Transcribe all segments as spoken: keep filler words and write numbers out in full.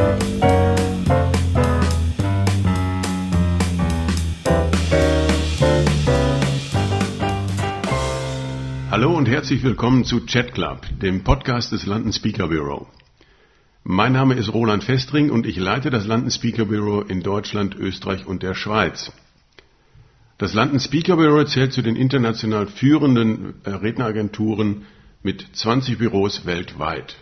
Hallo und herzlich willkommen zu Chat Club, dem Podcast des London Speaker Bureau. Mein Name ist Roland Festring und ich leite das London Speaker Bureau in Deutschland, Österreich und der Schweiz. Das London Speaker Bureau zählt zu den international führenden Redneragenturen mit zwanzig Büros weltweit.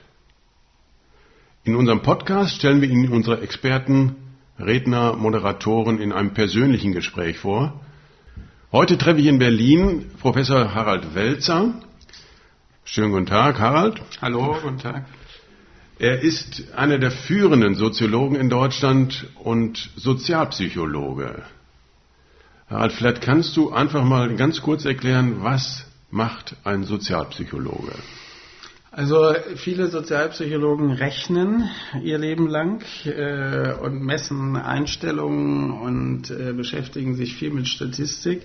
In unserem Podcast stellen wir Ihnen unsere Experten, Redner, Moderatoren in einem persönlichen Gespräch vor. Heute treffe ich in Berlin Professor Harald Welzer. Schönen guten Tag, Harald. Hallo, guten Tag. Er ist einer der führenden Soziologen in Deutschland und Sozialpsychologe. Harald, vielleicht kannst du einfach mal ganz kurz erklären, was macht ein Sozialpsychologe? Also viele Sozialpsychologen rechnen ihr Leben lang äh, und messen Einstellungen und äh, beschäftigen sich viel mit Statistik.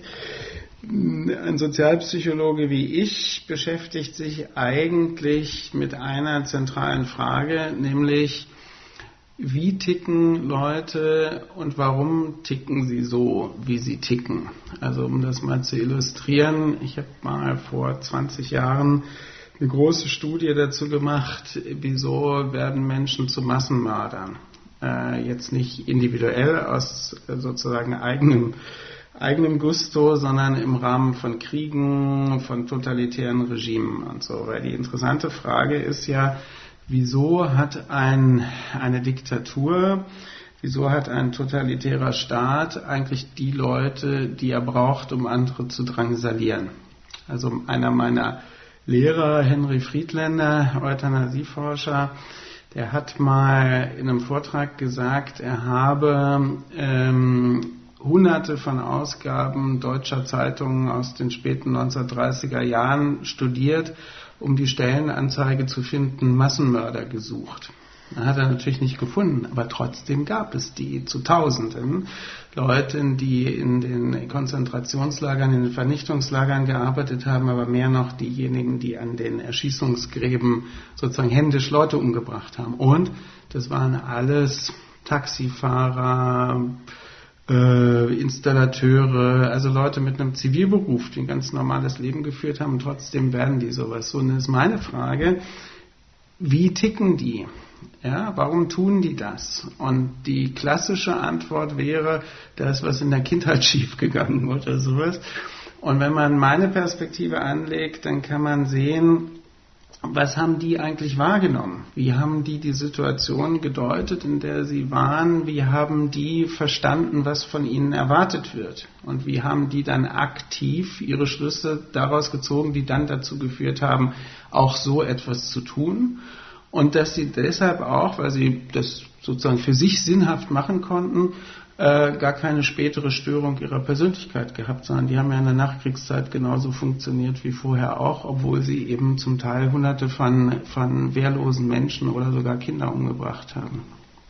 Ein Sozialpsychologe wie ich beschäftigt sich eigentlich mit einer zentralen Frage, nämlich wie ticken Leute und warum ticken sie so, wie sie ticken. Also um das mal zu illustrieren, ich habe mal vor zwanzig Jahren eine große Studie dazu gemacht, wieso werden Menschen zu Massenmördern. Äh, jetzt nicht individuell aus sozusagen eigenem, eigenem Gusto, sondern im Rahmen von Kriegen, von totalitären Regimen und so. Weil die interessante Frage ist ja, wieso hat ein, eine Diktatur, wieso hat ein totalitärer Staat eigentlich die Leute, die er braucht, um andere zu drangsalieren? Also einer meiner Lehrer, Henry Friedländer, Euthanasieforscher, der hat mal in einem Vortrag gesagt, er habe ähm, hunderte von Ausgaben deutscher Zeitungen aus den späten neunzehnhundertdreißiger Jahren studiert, um die Stellenanzeige zu finden, Massenmörder gesucht. Das hat er natürlich nicht gefunden, aber trotzdem gab es die zu Tausenden. Leute, die in den Konzentrationslagern, in den Vernichtungslagern gearbeitet haben, aber mehr noch diejenigen, die an den Erschießungsgräben sozusagen händisch Leute umgebracht haben. Und das waren alles Taxifahrer, äh, Installateure, also Leute mit einem Zivilberuf, die ein ganz normales Leben geführt haben und trotzdem werden die sowas. So, und das ist meine Frage, wie ticken die? Ja, warum tun die das? Und die klassische Antwort wäre, da ist was in der Kindheit schiefgegangen oder sowas. Und wenn man meine Perspektive anlegt, dann kann man sehen, was haben die eigentlich wahrgenommen? Wie haben die die Situation gedeutet, in der sie waren? Wie haben die verstanden, was von ihnen erwartet wird? Und wie haben die dann aktiv ihre Schlüsse daraus gezogen, die dann dazu geführt haben, auch so etwas zu tun? Und dass sie deshalb auch, weil sie das sozusagen für sich sinnhaft machen konnten, äh, gar keine spätere Störung ihrer Persönlichkeit gehabt, sondern die haben ja in der Nachkriegszeit genauso funktioniert wie vorher auch, obwohl sie eben zum Teil hunderte von, von wehrlosen Menschen oder sogar Kinder umgebracht haben.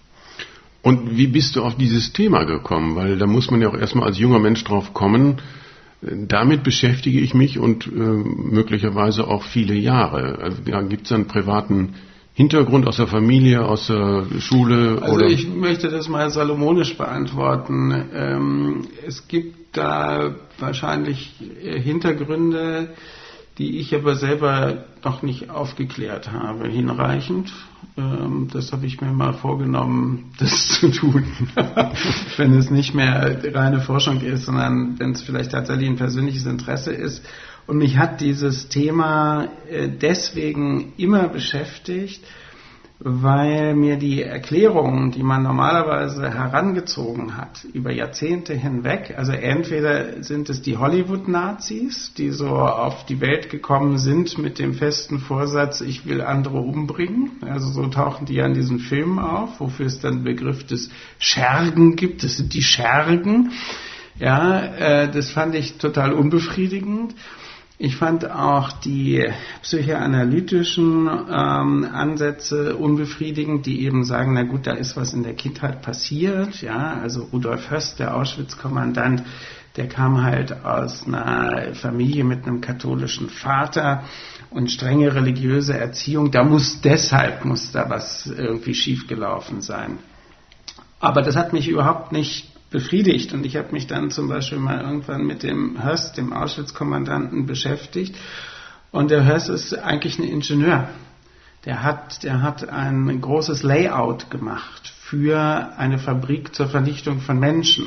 Und wie bist du auf dieses Thema gekommen? Weil da muss man ja auch erstmal als junger Mensch drauf kommen, damit beschäftige ich mich und äh, möglicherweise auch viele Jahre. Also, ja, gibt es einen privaten Hintergrund aus der Familie, aus der Schule? Also oder? Ich möchte das mal salomonisch beantworten. Ähm, es gibt da wahrscheinlich Hintergründe, die ich aber selber noch nicht aufgeklärt habe, hinreichend. Ähm, das habe ich mir mal vorgenommen, das zu tun. Wenn es nicht mehr reine Forschung ist, sondern wenn es vielleicht tatsächlich ein persönliches Interesse ist. Und mich hat dieses Thema deswegen immer beschäftigt, weil mir die Erklärungen, die man normalerweise herangezogen hat, über Jahrzehnte hinweg, also entweder sind es die Hollywood-Nazis, die so auf die Welt gekommen sind mit dem festen Vorsatz, ich will andere umbringen, also so tauchen die ja in diesen Filmen auf, wofür es dann den Begriff des Schergen gibt, das sind die Schergen, ja, äh, das fand ich total unbefriedigend. Ich fand auch die psychoanalytischen ähm, Ansätze unbefriedigend, die eben sagen, na gut, da ist was in der Kindheit passiert. Ja, also Rudolf Höss, der Auschwitz-Kommandant, der kam halt aus einer Familie mit einem katholischen Vater und strenge religiöse Erziehung. Da muss deshalb muss da was irgendwie schiefgelaufen sein. Aber das hat mich überhaupt nicht befriedigt. Und ich habe mich dann zum Beispiel mal irgendwann mit dem Höss, dem Auschwitz-Kommandanten, beschäftigt. Und der Höss ist eigentlich ein Ingenieur. Der hat, der hat ein großes Layout gemacht für eine Fabrik zur Vernichtung von Menschen.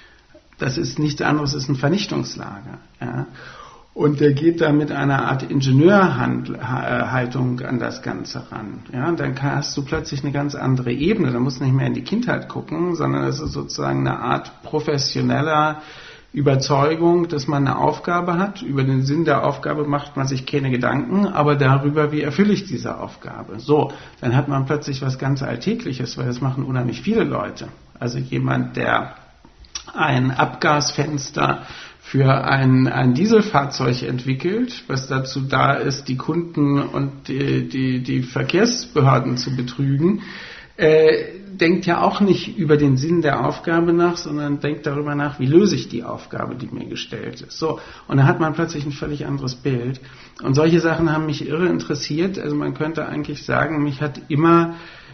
Das ist nichts anderes, ist ein Vernichtungslager. Ja. Und der geht da mit einer Art Ingenieurhaltung an das Ganze ran. Ja, und dann hast du plötzlich eine ganz andere Ebene. Da musst du nicht mehr in die Kindheit gucken, sondern es ist sozusagen eine Art professioneller Überzeugung, dass man eine Aufgabe hat. Über den Sinn der Aufgabe macht man sich keine Gedanken, aber darüber, wie erfülle ich diese Aufgabe. So, dann hat man plötzlich was ganz Alltägliches, weil das machen unheimlich viele Leute. Also jemand, der ein Abgasfenster für ein, ein Dieselfahrzeug entwickelt, was dazu da ist, die Kunden und die, die, die Verkehrsbehörden zu betrügen, äh, denkt ja auch nicht über den Sinn der Aufgabe nach, sondern denkt darüber nach, wie löse ich die Aufgabe, die mir gestellt ist. So, und dann hat man plötzlich ein völlig anderes Bild. Und solche Sachen haben mich irre interessiert. Also man könnte eigentlich sagen, mich hat immer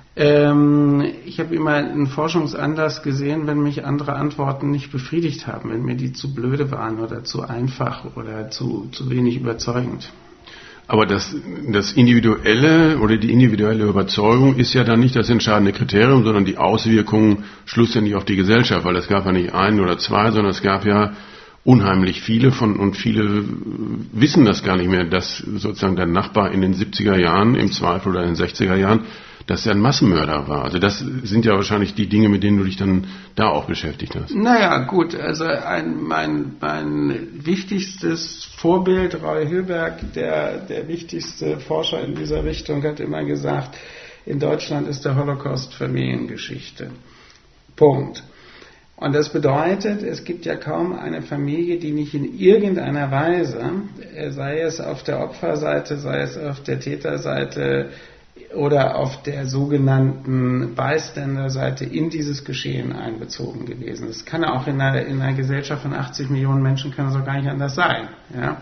Ähm, ich habe immer einen Forschungsanlass gesehen, wenn mich andere Antworten nicht befriedigt haben, wenn mir die zu blöde waren oder zu einfach oder zu, zu wenig überzeugend. Aber das, das individuelle oder die individuelle Überzeugung ist ja dann nicht das entscheidende Kriterium, sondern die Auswirkungen schlussendlich auf die Gesellschaft, weil es gab ja nicht einen oder zwei, sondern es gab ja unheimlich viele von, und viele wissen das gar nicht mehr, dass sozusagen der Nachbar in den siebziger Jahren im Zweifel oder in den sechziger Jahren, dass er ein Massenmörder war. Also das sind ja wahrscheinlich die Dinge, mit denen du dich dann da auch beschäftigt hast. Naja, gut, also ein, mein, mein wichtigstes Vorbild, Roy Hilberg, der, der wichtigste Forscher in dieser Richtung, hat immer gesagt, in Deutschland ist der Holocaust Familiengeschichte. Punkt. Und das bedeutet, es gibt ja kaum eine Familie, die nicht in irgendeiner Weise, sei es auf der Opferseite, sei es auf der Täterseite, oder auf der sogenannten Bystander-Seite in dieses Geschehen einbezogen gewesen. Das kann auch in einer, in einer Gesellschaft von achtzig Millionen Menschen kann es auch gar nicht anders sein. Ja?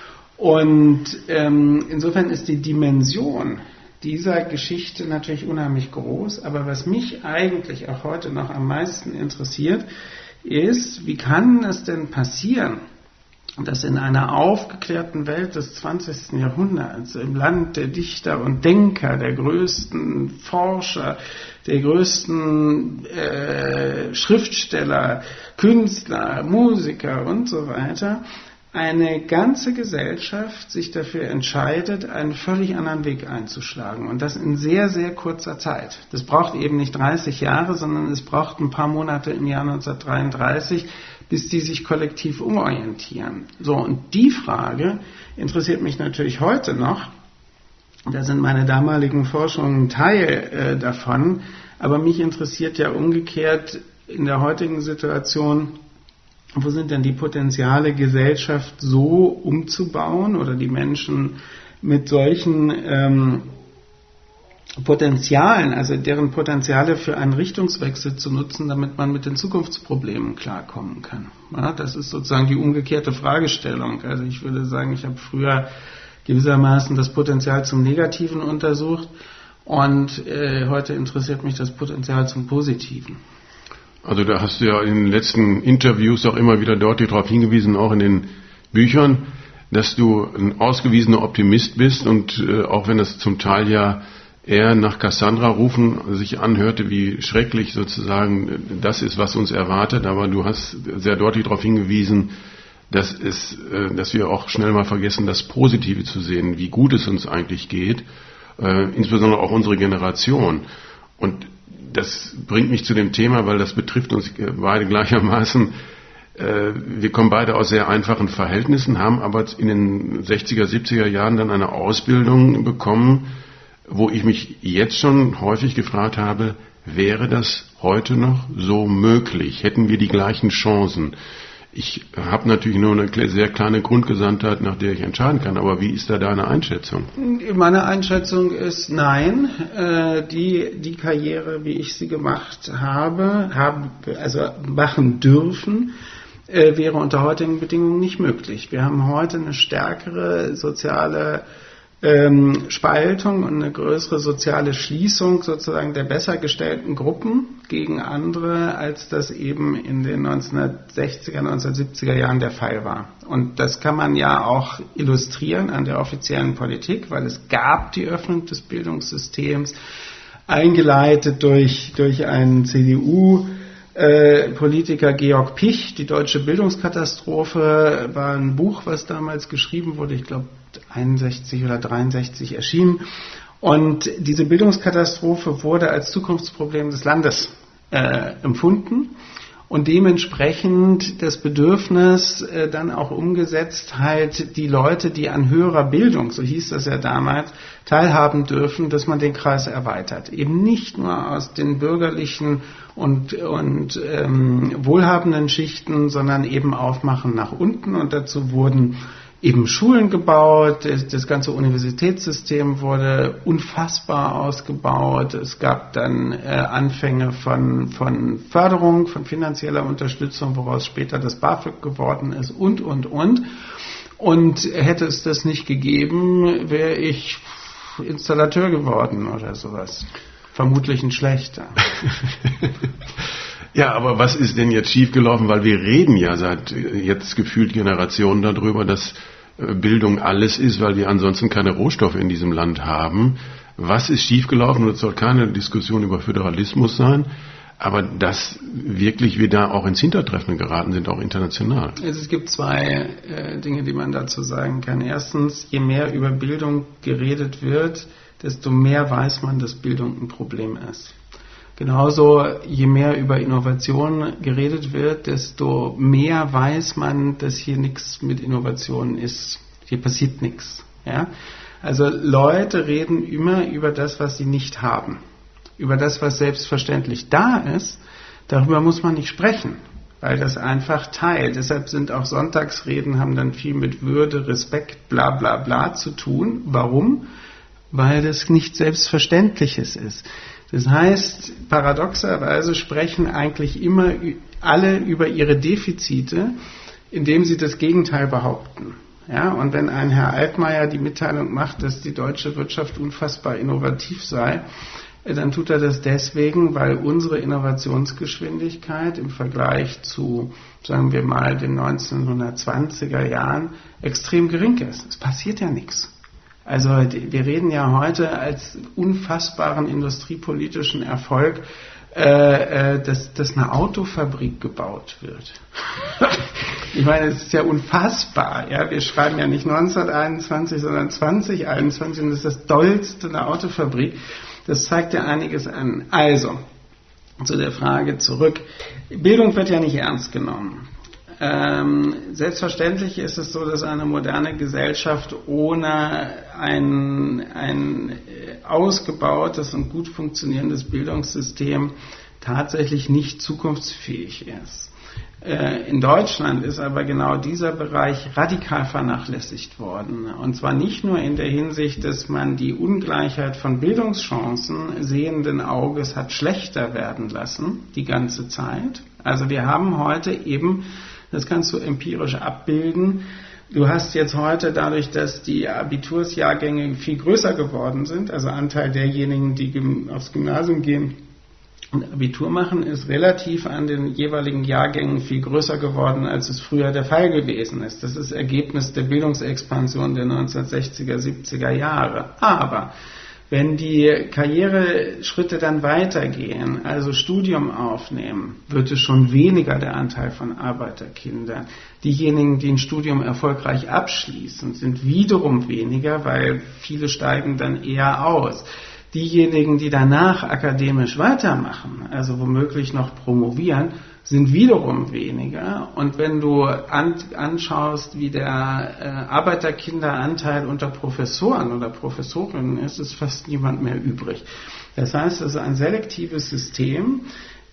Und ähm, insofern ist die Dimension dieser Geschichte natürlich unheimlich groß, aber was mich eigentlich auch heute noch am meisten interessiert, ist, wie kann es denn passieren, dass in einer aufgeklärten Welt des zwanzigsten Jahrhunderts, im Land der Dichter und Denker, der größten Forscher, der größten äh, Schriftsteller, Künstler, Musiker und so weiter, eine ganze Gesellschaft sich dafür entscheidet, einen völlig anderen Weg einzuschlagen. Und das in sehr, sehr kurzer Zeit. Das braucht eben nicht dreißig Jahre, sondern es braucht ein paar Monate im Jahr neunzehnhundertdreiunddreißig, bis die sich kollektiv umorientieren. So, und die Frage interessiert mich natürlich heute noch. Da sind meine damaligen Forschungen Teil äh, davon. Aber mich interessiert ja umgekehrt in der heutigen Situation, wo sind denn die Potenziale, Gesellschaft so umzubauen oder die Menschen mit solchen ähm, Potenzialen, also deren Potenziale für einen Richtungswechsel zu nutzen, damit man mit den Zukunftsproblemen klarkommen kann. Ja, das ist sozusagen die umgekehrte Fragestellung. Also ich würde sagen, ich habe früher gewissermaßen das Potenzial zum Negativen untersucht und äh, heute interessiert mich das Potenzial zum Positiven. Also da hast du ja in den letzten Interviews auch immer wieder deutlich darauf hingewiesen, auch in den Büchern, dass du ein ausgewiesener Optimist bist und äh, auch wenn das zum Teil ja eher nach Cassandra rufen sich anhörte, wie schrecklich sozusagen das ist, was uns erwartet, aber du hast sehr deutlich darauf hingewiesen, dass es, äh, dass wir auch schnell mal vergessen, das Positive zu sehen, wie gut es uns eigentlich geht, äh, insbesondere auch unsere Generation. Und das bringt mich zu dem Thema, weil das betrifft uns beide gleichermaßen. Wir kommen beide aus sehr einfachen Verhältnissen, haben aber in den sechziger, siebziger Jahren dann eine Ausbildung bekommen, wo ich mich jetzt schon häufig gefragt habe, wäre das heute noch so möglich? Hätten wir die gleichen Chancen? Ich habe natürlich nur eine sehr kleine Grundgesamtheit, nach der ich entscheiden kann, aber wie ist da deine Einschätzung? Meine Einschätzung ist nein. Die, die Karriere, wie ich sie gemacht habe, haben, also machen dürfen, wäre unter heutigen Bedingungen nicht möglich. Wir haben heute eine stärkere soziale Ähm, Spaltung und eine größere soziale Schließung sozusagen der besser gestellten Gruppen gegen andere, als das eben in den neunzehnhundertsechziger, neunzehnhundertsiebziger Jahren der Fall war. Und das kann man ja auch illustrieren an der offiziellen Politik, weil es gab die Öffnung des Bildungssystems, eingeleitet durch, durch einen C D U Äh, Politiker Georg Picht. Die deutsche Bildungskatastrophe war ein Buch, was damals geschrieben wurde, ich glaube einundsechzig oder dreiundsechzig erschienen. Und diese Bildungskatastrophe wurde als Zukunftsproblem des Landes äh, empfunden und dementsprechend das Bedürfnis äh, dann auch umgesetzt, halt die Leute, die an höherer Bildung, so hieß das ja damals, teilhaben dürfen, dass man den Kreis erweitert. Eben nicht nur aus den bürgerlichen und, und ähm, wohlhabenden Schichten, sondern eben aufmachen nach unten. Und dazu wurden eben Schulen gebaut, das, das ganze Universitätssystem wurde unfassbar ausgebaut. Es gab dann äh, Anfänge von, von Förderung, von finanzieller Unterstützung, woraus später das BAföG geworden ist und, und, und. Und hätte es das nicht gegeben, wäre ich Installateur geworden oder sowas. Vermutlich ein schlechter. Ja, aber was ist denn jetzt schiefgelaufen? Weil wir reden ja seit jetzt gefühlt Generationen darüber, dass Bildung alles ist, weil wir ansonsten keine Rohstoffe in diesem Land haben. Was ist schiefgelaufen? Und es soll keine Diskussion über Föderalismus sein, aber dass wirklich wir da auch ins Hintertreffen geraten sind, auch international. Also es gibt zwei äh, Dinge, die man dazu sagen kann. Erstens, je mehr über Bildung geredet wird, desto mehr weiß man, dass Bildung ein Problem ist. Genauso, je mehr über Innovation geredet wird, desto mehr weiß man, dass hier nichts mit Innovation ist. Hier passiert nichts. Ja? Also Leute reden immer über das, was sie nicht haben. Über das, was selbstverständlich da ist, darüber muss man nicht sprechen, weil das einfach Teil. Deshalb sind auch Sonntagsreden, haben dann viel mit Würde, Respekt, bla bla bla zu tun. Warum? Weil das nicht Selbstverständliches ist. Das heißt, paradoxerweise sprechen eigentlich immer alle über ihre Defizite, indem sie das Gegenteil behaupten. Ja, und wenn ein Herr Altmaier die Mitteilung macht, dass die deutsche Wirtschaft unfassbar innovativ sei, dann tut er das deswegen, weil unsere Innovationsgeschwindigkeit im Vergleich zu, sagen wir mal, den neunzehnhundertzwanziger Jahren extrem gering ist. Es passiert ja nichts. Also wir reden ja heute als unfassbaren industriepolitischen Erfolg, äh, dass, dass eine Autofabrik gebaut wird. Ich meine, es ist ja unfassbar. Ja? Wir schreiben ja nicht neunzehnhunderteinundzwanzig, sondern zwanzig einundzwanzig und das ist das Dollste, eine Autofabrik. Das zeigt ja einiges an. Also, zu der Frage zurück. Bildung wird ja nicht ernst genommen. Ähm, selbstverständlich ist es so, dass eine moderne Gesellschaft ohne ein, ein ausgebautes und gut funktionierendes Bildungssystem tatsächlich nicht zukunftsfähig ist. Äh, in Deutschland ist aber genau dieser Bereich radikal vernachlässigt worden. Und zwar nicht nur in der Hinsicht, dass man die Ungleichheit von Bildungschancen sehenden Auges hat schlechter werden lassen, die ganze Zeit. Also wir haben heute eben, das kannst du empirisch abbilden. Du hast jetzt heute dadurch, dass die Abitursjahrgänge viel größer geworden sind, also Anteil derjenigen, die aufs Gymnasium gehen und Abitur machen, ist relativ an den jeweiligen Jahrgängen viel größer geworden, als es früher der Fall gewesen ist. Das ist Ergebnis der Bildungsexpansion der neunzehnhundertsechziger, siebziger Jahre. Aber wenn die Karriereschritte dann weitergehen, also Studium aufnehmen, wird es schon weniger der Anteil von Arbeiterkindern. Diejenigen, die ein Studium erfolgreich abschließen, sind wiederum weniger, weil viele steigen dann eher aus. Diejenigen, die danach akademisch weitermachen, also womöglich noch promovieren, sind wiederum weniger. Und wenn du an, anschaust, wie der äh, Arbeiterkinderanteil unter Professoren oder Professorinnen ist, ist fast niemand mehr übrig. Das heißt, es ist ein selektives System,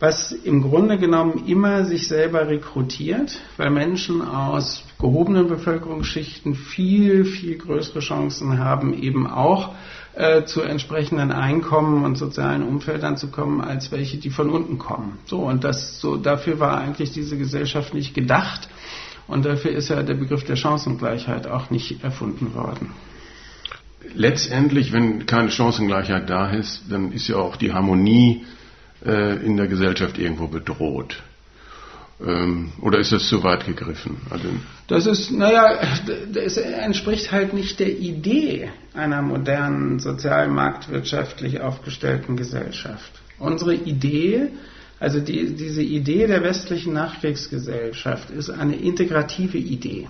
was im Grunde genommen immer sich selber rekrutiert, weil Menschen aus gehobenen Bevölkerungsschichten viel, viel größere Chancen haben, eben auch äh, zu entsprechenden Einkommen und sozialen Umfeldern zu kommen, als welche, die von unten kommen. So, und das, so, dafür war eigentlich diese Gesellschaft nicht gedacht, und dafür ist ja der Begriff der Chancengleichheit auch nicht erfunden worden. Letztendlich, wenn keine Chancengleichheit da ist, dann ist ja auch die Harmonie äh, in der Gesellschaft irgendwo bedroht. Ähm, oder ist das zu weit gegriffen? Also das ist, naja, das entspricht halt nicht der Idee einer modernen, sozial-marktwirtschaftlich aufgestellten Gesellschaft. Unsere Idee, also die, diese Idee der westlichen Nachkriegsgesellschaft, ist eine integrative Idee.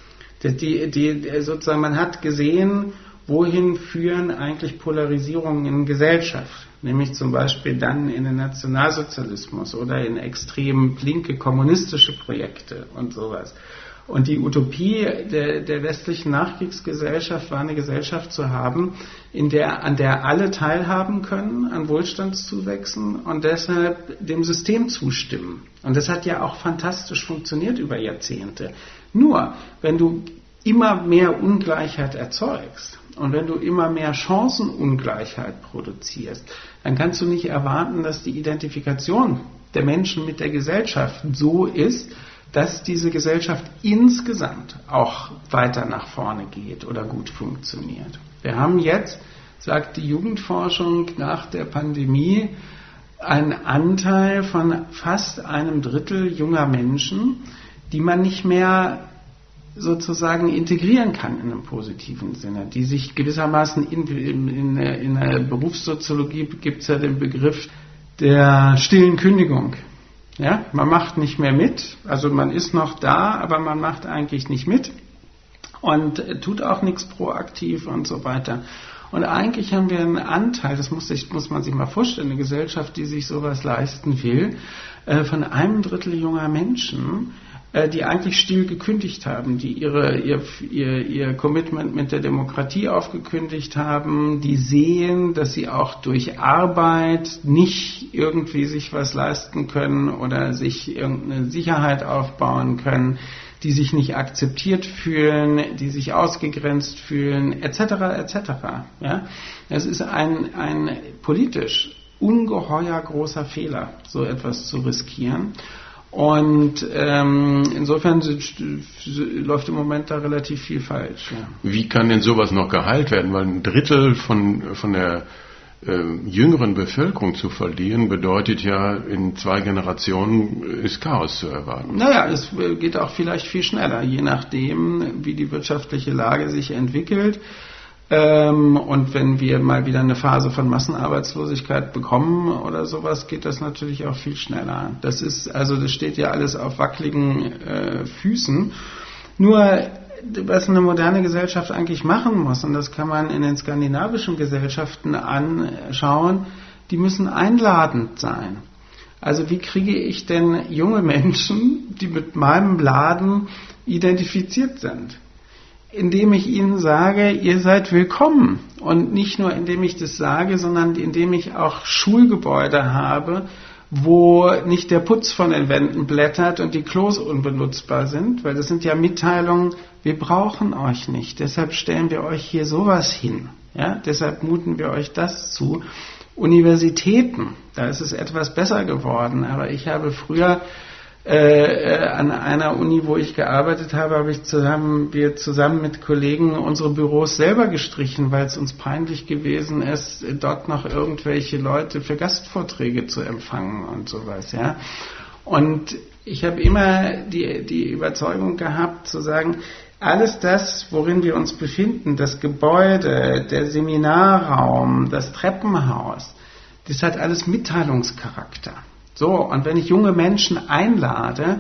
Die, die, sozusagen, man hat gesehen, wohin führen eigentlich Polarisierungen in Gesellschaft, nämlich zum Beispiel dann in den Nationalsozialismus oder in extrem linke kommunistische Projekte und sowas. Und die Utopie der, der westlichen Nachkriegsgesellschaft war, eine Gesellschaft zu haben, in der, an der alle teilhaben können, an Wohlstandszuwächsen und deshalb dem System zustimmen. Und das hat ja auch fantastisch funktioniert über Jahrzehnte. Nur, wenn du immer mehr Ungleichheit erzeugst und wenn du immer mehr Chancenungleichheit produzierst, dann kannst du nicht erwarten, dass die Identifikation der Menschen mit der Gesellschaft so ist, dass diese Gesellschaft insgesamt auch weiter nach vorne geht oder gut funktioniert. Wir haben jetzt, sagt die Jugendforschung, nach der Pandemie einen Anteil von fast einem Drittel junger Menschen, die man nicht mehr sozusagen integrieren kann in einem positiven Sinne, die sich gewissermaßen in, in, in, in der Berufssoziologie gibt es ja den Begriff der stillen Kündigung. Ja, man macht nicht mehr mit, also man ist noch da, aber man macht eigentlich nicht mit und tut auch nichts proaktiv und so weiter. Und eigentlich haben wir einen Anteil, das muss, sich, muss man sich mal vorstellen, eine Gesellschaft, die sich sowas leisten will, äh, von einem Drittel junger Menschen, äh, die eigentlich still gekündigt haben, die ihre, ihr, ihr, ihr Commitment mit der Demokratie aufgekündigt haben, die sehen, dass sie auch durch Arbeit nicht irgendwie sich was leisten können oder sich irgendeine Sicherheit aufbauen können, die sich nicht akzeptiert fühlen, die sich ausgegrenzt fühlen, et cetera et cetera. Ja? Es ist ein, ein politisch ungeheuer großer Fehler, so etwas zu riskieren. Und ähm, insofern läuft im Moment da relativ viel falsch. Ja. Wie kann denn sowas noch geheilt werden? Weil ein Drittel von, von der äh, jüngeren Bevölkerung zu verlieren, bedeutet ja, in zwei Generationen ist Chaos zu erwarten. Naja, es geht auch vielleicht viel schneller, je nachdem, wie die wirtschaftliche Lage sich entwickelt. Ähm, und wenn wir mal wieder eine Phase von Massenarbeitslosigkeit bekommen oder sowas, geht das natürlich auch viel schneller. Das ist, also das steht ja alles auf wackeligen äh, Füßen. Nur, was eine moderne Gesellschaft eigentlich machen muss, und das kann man in den skandinavischen Gesellschaften anschauen, die müssen einladend sein. Also wie kriege ich denn junge Menschen, die mit meinem Laden identifiziert sind? Indem ich ihnen sage, ihr seid willkommen. Und nicht nur indem ich das sage, sondern indem ich auch Schulgebäude habe, wo nicht der Putz von den Wänden blättert und die Klos unbenutzbar sind, weil das sind ja Mitteilungen, wir brauchen euch nicht, deshalb stellen wir euch hier sowas hin. Ja? Deshalb muten wir euch das zu. Universitäten, da ist es etwas besser geworden, aber ich habe früher Äh, an einer Uni, wo ich gearbeitet habe, habe ich zusammen, wir zusammen mit Kollegen unsere Büros selber gestrichen, weil es uns peinlich gewesen ist, dort noch irgendwelche Leute für Gastvorträge zu empfangen und sowas, ja. Und ich habe immer die, die Überzeugung gehabt, zu sagen, alles das, worin wir uns befinden, das Gebäude, der Seminarraum, das Treppenhaus, das hat alles Mitteilungscharakter. So, und wenn ich junge Menschen einlade,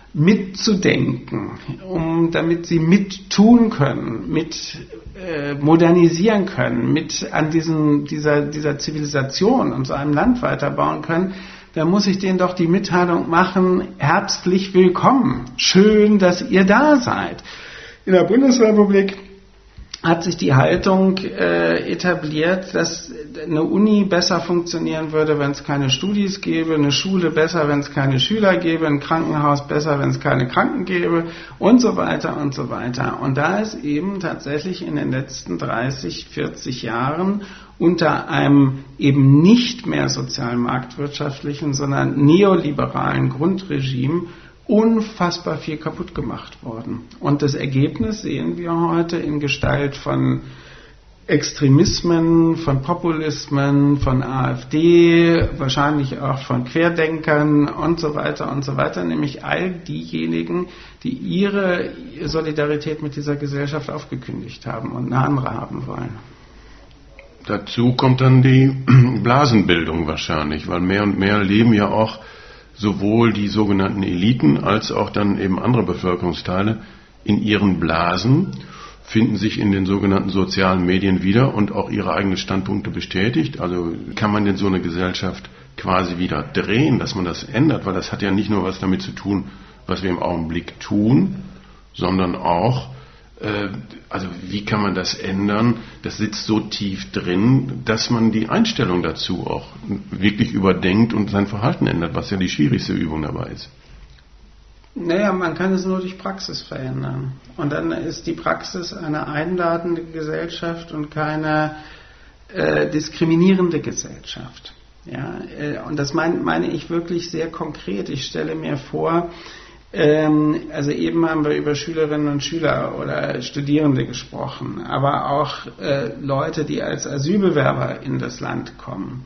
mitzudenken, um, damit sie mittun können, mit äh, modernisieren können, mit an diesen, dieser, dieser Zivilisation und so einem Land weiterbauen können, dann muss ich denen doch die Mitteilung machen, herzlich willkommen, schön, dass ihr da seid. In der Bundesrepublik hat sich die Haltung äh, etabliert, dass eine Uni besser funktionieren würde, wenn es keine Studis gäbe, eine Schule besser, wenn es keine Schüler gäbe, ein Krankenhaus besser, wenn es keine Kranken gäbe und so weiter und so weiter. Und da ist eben tatsächlich in den letzten dreißig, vierzig Jahren unter einem eben nicht mehr sozialmarktwirtschaftlichen, sondern neoliberalen Grundregime unfassbar viel kaputt gemacht worden. Und das Ergebnis sehen wir heute in Gestalt von Extremismen, von Populismen, von AfD, wahrscheinlich auch von Querdenkern und so weiter und so weiter, nämlich all diejenigen, die ihre Solidarität mit dieser Gesellschaft aufgekündigt haben und eine andere haben wollen. Dazu kommt dann die Blasenbildung wahrscheinlich, weil mehr und mehr leben ja auch sowohl die sogenannten Eliten als auch dann eben andere Bevölkerungsteile in ihren Blasen, finden sich in den sogenannten sozialen Medien wieder und auch ihre eigenen Standpunkte bestätigt. Also kann man denn so eine Gesellschaft quasi wieder drehen, dass man das ändert, weil das hat ja nicht nur was damit zu tun, was wir im Augenblick tun, sondern auch, äh, also wie kann man das ändern? Das sitzt so tief drin, dass man die Einstellung dazu auch wirklich überdenkt und sein Verhalten ändert, was ja die schwierigste Übung dabei ist. Naja, man kann es nur durch Praxis verändern. Und dann ist die Praxis eine einladende Gesellschaft und keine äh, diskriminierende Gesellschaft. Ja, äh, und das mein, meine ich wirklich sehr konkret. Ich stelle mir vor, ähm, also eben haben wir über Schülerinnen und Schüler oder Studierende gesprochen, aber auch äh, Leute, die als Asylbewerber in das Land kommen.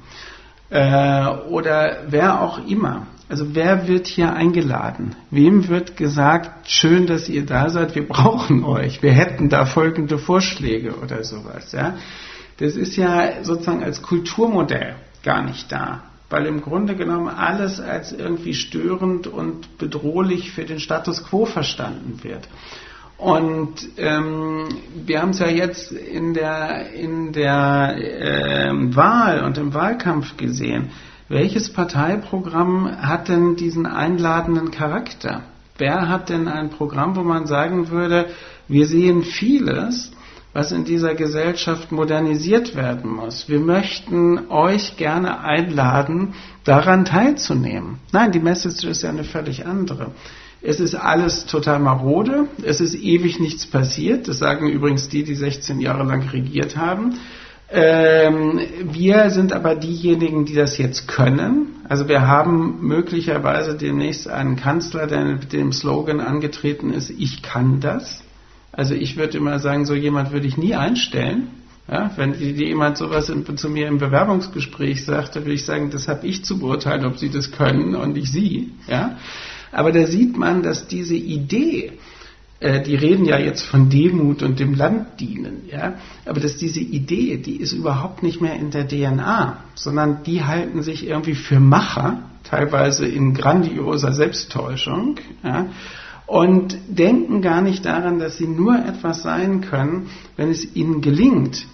Äh, oder wer auch immer. Also wer wird hier eingeladen? Wem wird gesagt, schön, dass ihr da seid, wir brauchen euch, wir hätten da folgende Vorschläge oder sowas. Ja? Das ist ja sozusagen als Kulturmodell gar nicht da, weil im Grunde genommen alles als irgendwie störend und bedrohlich für den Status quo verstanden wird. Und ähm, wir haben es ja jetzt in der, in der äh, Wahl und im Wahlkampf gesehen. Welches Parteiprogramm hat denn diesen einladenden Charakter? Wer hat denn ein Programm, wo man sagen würde, wir sehen vieles, was in dieser Gesellschaft modernisiert werden muss. Wir möchten euch gerne einladen, daran teilzunehmen. Nein, die Message ist ja eine völlig andere. Es ist alles total marode, es ist ewig nichts passiert, das sagen übrigens die, die sechzehn Jahre lang regiert haben. Ähm, wir sind aber diejenigen, die das jetzt können. Also wir haben möglicherweise demnächst einen Kanzler, der mit dem Slogan angetreten ist, ich kann das. Also ich würde immer sagen, so jemand würde ich nie einstellen. Ja, wenn die, die jemand sowas in, zu mir im Bewerbungsgespräch sagt, dann würde ich sagen, das habe ich zu beurteilen, ob sie das können und nicht sie. Ja? Aber da sieht man, dass diese Idee, äh, die reden ja jetzt von Demut und dem Land dienen, ja, aber dass diese Idee, die ist überhaupt nicht mehr in der D N A, sondern die halten sich irgendwie für Macher, teilweise in grandioser Selbsttäuschung, ja, und denken gar nicht daran, dass sie nur etwas sein können, wenn es ihnen gelingt,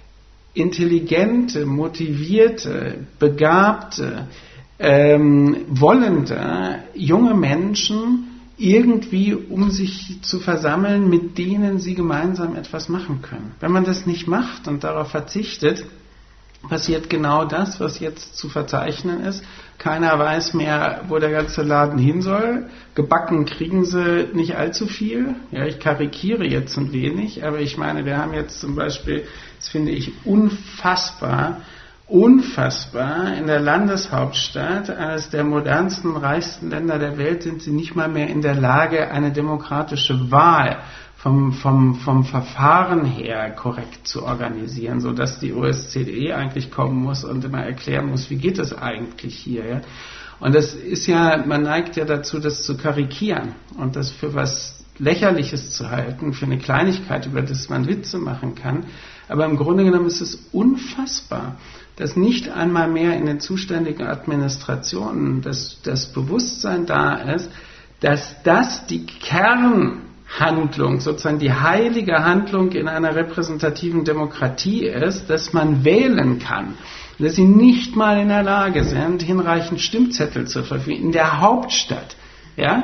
intelligente, motivierte, begabte, ähm, wollende junge Menschen irgendwie um sich zu versammeln, mit denen sie gemeinsam etwas machen können. Wenn man das nicht macht und darauf verzichtet, passiert genau das, was jetzt zu verzeichnen ist. Keiner weiß mehr, wo der ganze Laden hin soll. Gebacken kriegen sie nicht allzu viel. Ja, ich karikiere jetzt ein wenig, aber ich meine, wir haben jetzt zum Beispiel, das finde ich unfassbar, unfassbar, in der Landeshauptstadt, eines der modernsten, reichsten Länder der Welt, sind sie nicht mal mehr in der Lage, eine demokratische Wahl vom, vom, vom Verfahren her korrekt zu organisieren, sodass die O S Z E eigentlich kommen muss und immer erklären muss, wie geht das eigentlich hier. Ja? Und das ist ja, man neigt ja dazu, das zu karikieren und das für was Lächerliches zu halten, für eine Kleinigkeit, über das man Witze machen kann. Aber im Grunde genommen ist es unfassbar, dass nicht einmal mehr in den zuständigen Administrationen das, das Bewusstsein da ist, dass das die Kernhandlung, sozusagen die heilige Handlung in einer repräsentativen Demokratie ist, dass man wählen kann. Dass sie nicht mal in der Lage sind, hinreichend Stimmzettel zu verfügen, in der Hauptstadt, ja,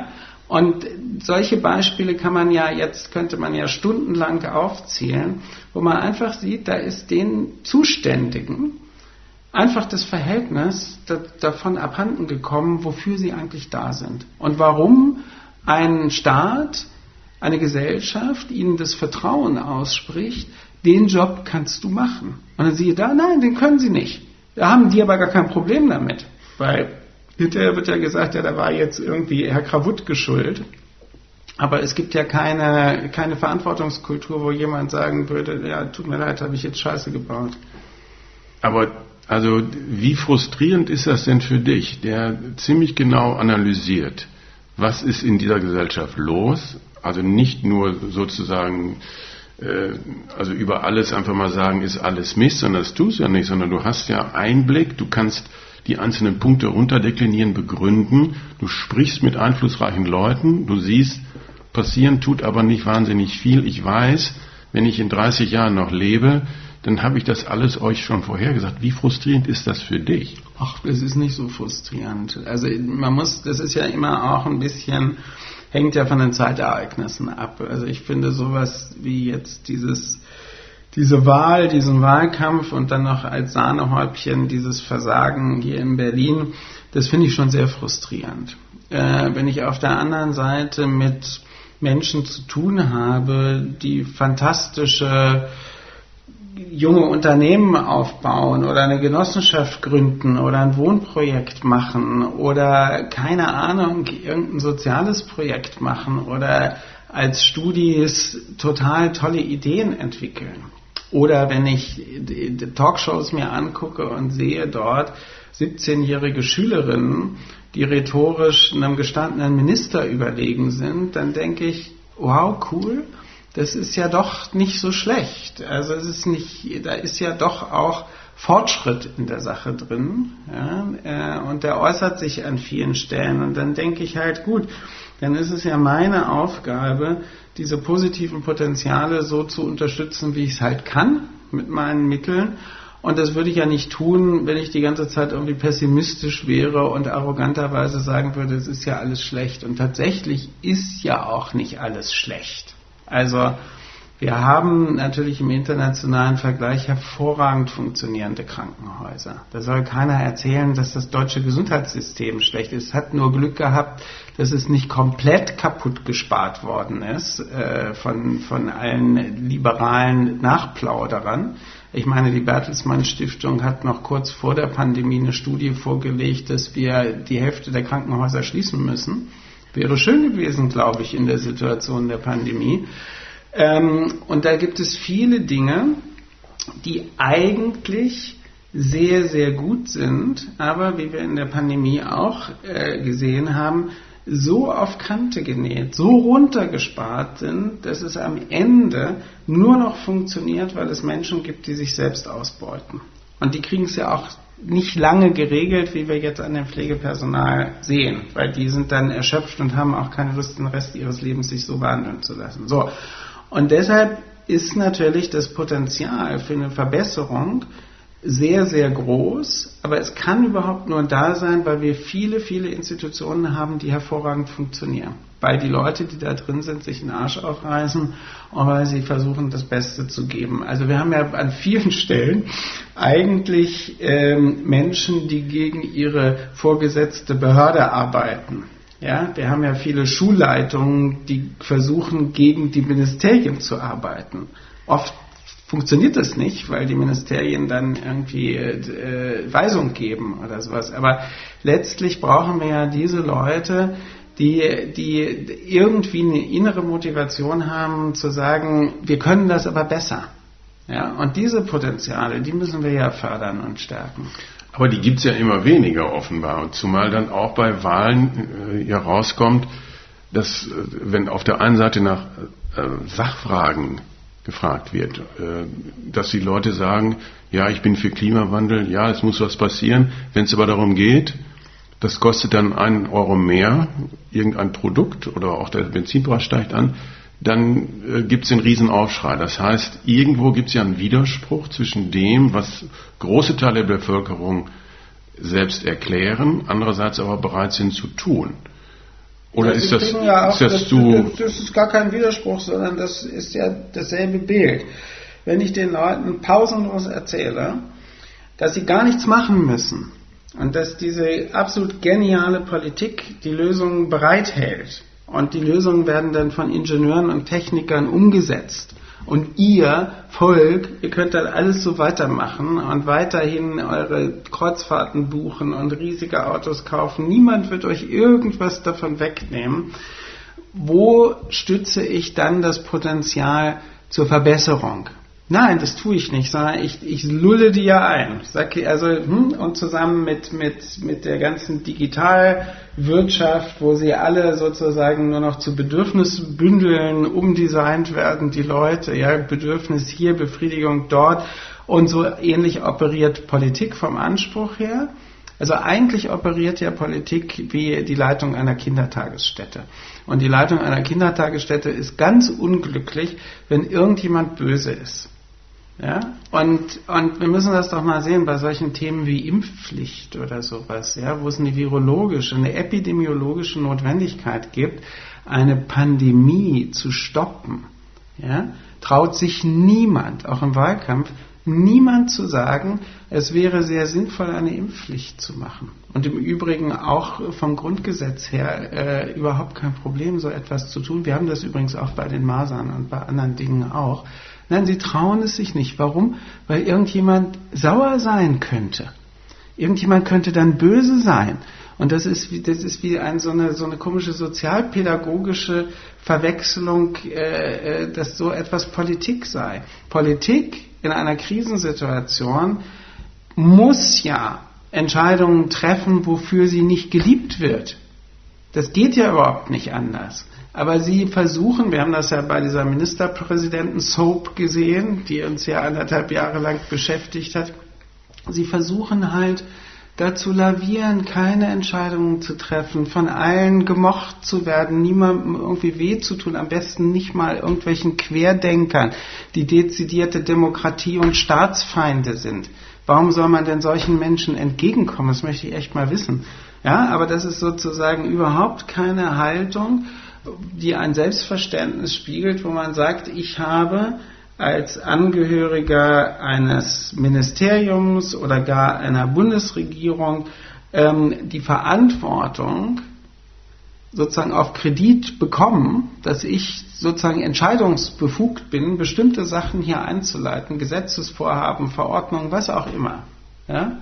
Und solche Beispiele kann man ja jetzt, könnte man ja stundenlang aufzählen, wo man einfach sieht, da ist den Zuständigen einfach das Verhältnis da, davon abhanden gekommen, wofür sie eigentlich da sind. Und warum ein Staat, eine Gesellschaft ihnen das Vertrauen ausspricht, den Job kannst du machen. Und dann siehe da, nein, den können sie nicht. Da haben die aber gar kein Problem damit. Weil hinterher wird ja gesagt, ja, da war jetzt irgendwie Herr Krawuttke schuld. Aber es gibt ja keine, keine Verantwortungskultur, wo jemand sagen würde, ja, tut mir leid, habe ich jetzt Scheiße gebaut. Aber also wie frustrierend ist das denn für dich, der ziemlich genau analysiert, was ist in dieser Gesellschaft los? Also nicht nur sozusagen, äh, also über alles einfach mal sagen, ist alles Mist, sondern das tust du ja nicht, sondern du hast ja Einblick, du kannst die einzelnen Punkte runterdeklinieren, begründen, du sprichst mit einflussreichen Leuten, du siehst, passieren tut aber nicht wahnsinnig viel. Ich weiß, wenn ich in dreißig Jahren noch lebe, dann habe ich das alles euch schon vorhergesagt. Wie frustrierend ist das für dich? Ach, das ist nicht so frustrierend. Also man muss, das ist ja immer auch ein bisschen, hängt ja von den Zeitereignissen ab. Also ich finde sowas wie jetzt dieses, diese Wahl, diesen Wahlkampf und dann noch als Sahnehäubchen dieses Versagen hier in Berlin, das finde ich schon sehr frustrierend. Äh, wenn ich auf der anderen Seite mit Menschen zu tun habe, die fantastische junge Unternehmen aufbauen oder eine Genossenschaft gründen oder ein Wohnprojekt machen oder keine Ahnung, irgendein soziales Projekt machen oder als Studis total tolle Ideen entwickeln. Oder wenn ich die Talkshows mir angucke und sehe dort siebzehnjährige Schülerinnen, die rhetorisch einem gestandenen Minister überlegen sind, dann denke ich, wow, cool. Das ist ja doch nicht so schlecht. Also es ist nicht, da ist ja doch auch Fortschritt in der Sache drin. Ja, und der äußert sich an vielen Stellen. Und dann denke ich halt, gut, dann ist es ja meine Aufgabe, diese positiven Potenziale so zu unterstützen, wie ich es halt kann, mit meinen Mitteln. Und das würde ich ja nicht tun, wenn ich die ganze Zeit irgendwie pessimistisch wäre und arroganterweise sagen würde, es ist ja alles schlecht. Und tatsächlich ist ja auch nicht alles schlecht. Also wir haben natürlich im internationalen Vergleich hervorragend funktionierende Krankenhäuser. Da soll keiner erzählen, dass das deutsche Gesundheitssystem schlecht ist. Es hat nur Glück gehabt, dass es nicht komplett kaputt gespart worden ist äh, von, von allen liberalen Nachplauderern. Ich meine, die Bertelsmann Stiftung hat noch kurz vor der Pandemie eine Studie vorgelegt, dass wir die Hälfte der Krankenhäuser schließen müssen. Wäre schön gewesen, glaube ich, in der Situation der Pandemie. Ähm, und da gibt es viele Dinge, die eigentlich sehr, sehr gut sind, aber wie wir in der Pandemie auch äh, gesehen haben, so auf Kante genäht, so runtergespart sind, dass es am Ende nur noch funktioniert, weil es Menschen gibt, die sich selbst ausbeuten. Und die kriegen es ja auch nicht lange geregelt, wie wir jetzt an dem Pflegepersonal sehen, weil die sind dann erschöpft und haben auch keine Lust, den Rest ihres Lebens sich so behandeln zu lassen. So. Und deshalb ist natürlich das Potenzial für eine Verbesserung sehr, sehr groß, aber es kann überhaupt nur da sein, weil wir viele, viele Institutionen haben, die hervorragend funktionieren. Weil die Leute, die da drin sind, sich den Arsch aufreißen und weil sie versuchen, das Beste zu geben. Also wir haben ja an vielen Stellen eigentlich ähm, Menschen, die gegen ihre vorgesetzte Behörde arbeiten. Ja, wir haben ja viele Schulleitungen, die versuchen, gegen die Ministerien zu arbeiten. Oft funktioniert das nicht, weil die Ministerien dann irgendwie äh, Weisung geben oder sowas. Aber letztlich brauchen wir ja diese Leute, die, die irgendwie eine innere Motivation haben, zu sagen, wir können das aber besser. Ja, und diese Potenziale, die müssen wir ja fördern und stärken. Aber die gibt es ja immer weniger offenbar. Und zumal dann auch bei Wahlen äh, ja rauskommt, dass, äh, wenn auf der einen Seite nach äh, Sachfragen gefragt wird, äh, dass die Leute sagen, ja, ich bin für Klimawandel, ja, es muss was passieren. Wenn es aber darum geht, das kostet dann einen Euro mehr, irgendein Produkt oder auch der Benzinpreis steigt an, dann äh, gibt es den Riesenaufschrei. Das heißt, irgendwo gibt es ja einen Widerspruch zwischen dem, was große Teile der Bevölkerung selbst erklären, andererseits aber bereit sind zu tun. Oder ist das, ja auch, ist das, das zu... Das ist gar kein Widerspruch, sondern das ist ja dasselbe Bild. Wenn ich den Leuten pausenlos erzähle, dass sie gar nichts machen müssen und dass diese absolut geniale Politik die Lösungen bereithält und die Lösungen werden dann von Ingenieuren und Technikern umgesetzt und ihr Volk, ihr könnt dann alles so weitermachen und weiterhin eure Kreuzfahrten buchen und riesige Autos kaufen. Niemand wird euch irgendwas davon wegnehmen. Wo stütze ich dann das Potenzial zur Verbesserung? Nein, das tue ich nicht, sondern ich, ich lulle die ja ein. Ich sage also, hm, und zusammen mit, mit, mit der ganzen Digitalwirtschaft, wo sie alle sozusagen nur noch zu Bedürfnisbündeln umdesignt werden, die Leute, ja, Bedürfnis hier, Befriedigung dort, und so ähnlich operiert Politik vom Anspruch her. Also eigentlich operiert ja Politik wie die Leitung einer Kindertagesstätte. Und die Leitung einer Kindertagesstätte ist ganz unglücklich, wenn irgendjemand böse ist. Ja? Und, und wir müssen das doch mal sehen bei solchen Themen wie Impfpflicht oder sowas, ja, wo es eine virologische, eine epidemiologische Notwendigkeit gibt, eine Pandemie zu stoppen. Ja? Traut sich niemand, auch im Wahlkampf, niemand zu sagen, es wäre sehr sinnvoll, eine Impfpflicht zu machen. Und im Übrigen auch vom Grundgesetz her äh, überhaupt kein Problem, so etwas zu tun. Wir haben das übrigens auch bei den Masern und bei anderen Dingen auch. Nein, sie trauen es sich nicht. Warum? Weil irgendjemand sauer sein könnte. Irgendjemand könnte dann böse sein. Und das ist wie, das ist wie ein, so, eine, so eine komische sozialpädagogische Verwechslung, äh, dass so etwas Politik sei. Politik in einer Krisensituation muss ja Entscheidungen treffen, wofür sie nicht geliebt wird. Das geht ja überhaupt nicht anders. Aber sie versuchen, wir haben das ja bei dieser Ministerpräsidenten-Soap gesehen, die uns ja anderthalb Jahre lang beschäftigt hat, sie versuchen halt, dazu lavieren, keine Entscheidungen zu treffen, von allen gemocht zu werden, niemandem irgendwie weh zu tun, am besten nicht mal irgendwelchen Querdenkern, die dezidierte Demokratie- und Staatsfeinde sind. Warum soll man denn solchen Menschen entgegenkommen? Das möchte ich echt mal wissen. Ja, aber das ist sozusagen überhaupt keine Haltung, die ein Selbstverständnis spiegelt, wo man sagt, ich habe als Angehöriger eines Ministeriums oder gar einer Bundesregierung ähm, die Verantwortung sozusagen auf Kredit bekommen, dass ich sozusagen entscheidungsbefugt bin, bestimmte Sachen hier einzuleiten, Gesetzesvorhaben, Verordnungen, was auch immer. Ja?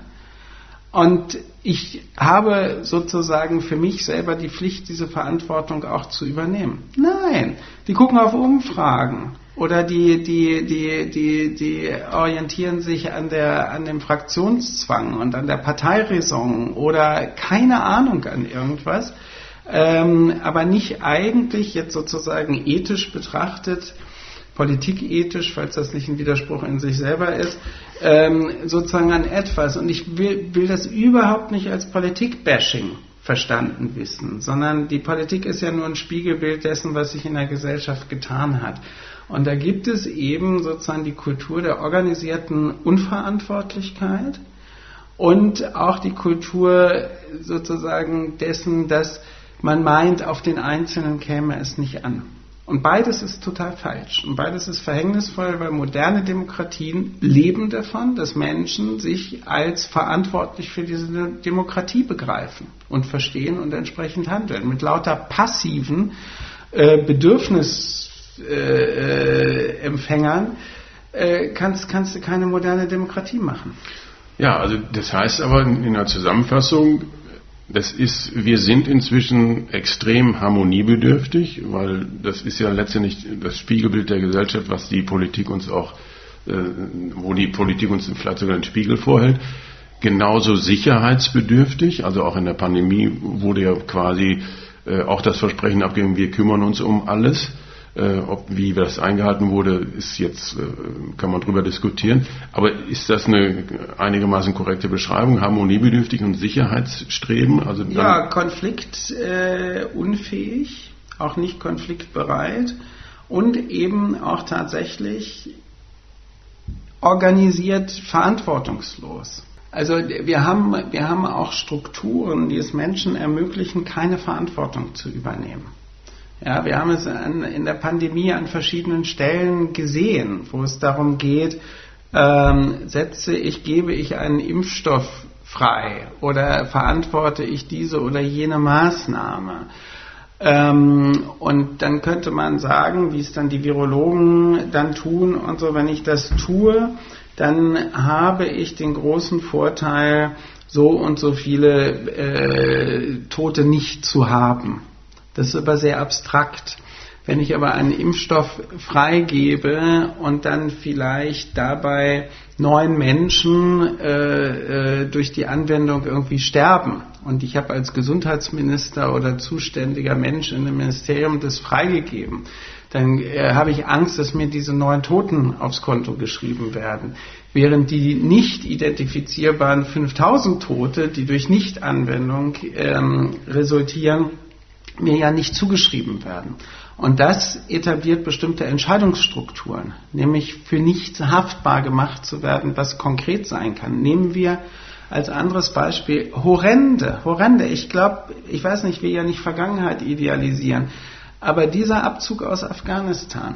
Und ich habe sozusagen für mich selber die Pflicht, diese Verantwortung auch zu übernehmen. Nein, die gucken auf Umfragen. Oder die, die, die, die, die orientieren sich an der, an dem Fraktionszwang und an der Parteiräson oder keine Ahnung an irgendwas, ähm, aber nicht eigentlich jetzt sozusagen ethisch betrachtet, politikethisch, falls das nicht ein Widerspruch in sich selber ist, ähm, sozusagen an etwas. Und ich will, will das überhaupt nicht als Politik-Bashing verstanden wissen, sondern die Politik ist ja nur ein Spiegelbild dessen, was sich in der Gesellschaft getan hat. Und da gibt es eben sozusagen die Kultur der organisierten Unverantwortlichkeit und auch die Kultur sozusagen dessen, dass man meint, auf den Einzelnen käme es nicht an. Und beides ist total falsch. Und beides ist verhängnisvoll, weil moderne Demokratien leben davon, dass Menschen sich als verantwortlich für diese Demokratie begreifen und verstehen und entsprechend handeln. Mit lauter passiven äh, Bedürfnisempfängern äh, äh, kannst, kannst du keine moderne Demokratie machen. Ja, also das heißt aber in der Zusammenfassung, das ist, wir sind inzwischen extrem harmoniebedürftig, weil das ist ja letztendlich das Spiegelbild der Gesellschaft, was die Politik uns auch, äh, wo die Politik uns vielleicht sogar den Spiegel vorhält. Genauso sicherheitsbedürftig, also auch in der Pandemie wurde ja quasi äh, auch das Versprechen abgegeben, wir kümmern uns um alles. Äh, ob wie das eingehalten wurde, ist jetzt, äh, kann man drüber diskutieren. Aber ist das eine einigermaßen korrekte Beschreibung? Harmoniebedürftig und Sicherheitsstreben? Also dann ja, konfliktunfähig, äh, auch nicht konfliktbereit und eben auch tatsächlich organisiert verantwortungslos. Also wir haben, wir haben auch Strukturen, die es Menschen ermöglichen, keine Verantwortung zu übernehmen. Ja, wir haben es an, in der Pandemie an verschiedenen Stellen gesehen, wo es darum geht, ähm, setze ich, gebe ich einen Impfstoff frei oder verantworte ich diese oder jene Maßnahme. Ähm, und dann könnte man sagen, wie es dann die Virologen dann tun und so, wenn ich das tue, dann habe ich den großen Vorteil, so und so viele äh, Tote nicht zu haben. Das ist aber sehr abstrakt. Wenn ich aber einen Impfstoff freigebe und dann vielleicht dabei neun Menschen äh, äh, durch die Anwendung irgendwie sterben und ich habe als Gesundheitsminister oder zuständiger Mensch in dem Ministerium das freigegeben, dann äh, habe ich Angst, dass mir diese neun Toten aufs Konto geschrieben werden. Während die nicht identifizierbaren fünftausend Tote, die durch Nichtanwendung ähm, resultieren, mir ja nicht zugeschrieben werden. Und das etabliert bestimmte Entscheidungsstrukturen, nämlich für nichts haftbar gemacht zu werden, was konkret sein kann. Nehmen wir als anderes Beispiel horrende, horrende. Ich glaube, ich weiß nicht, wir ja nicht Vergangenheit idealisieren, aber dieser Abzug aus Afghanistan,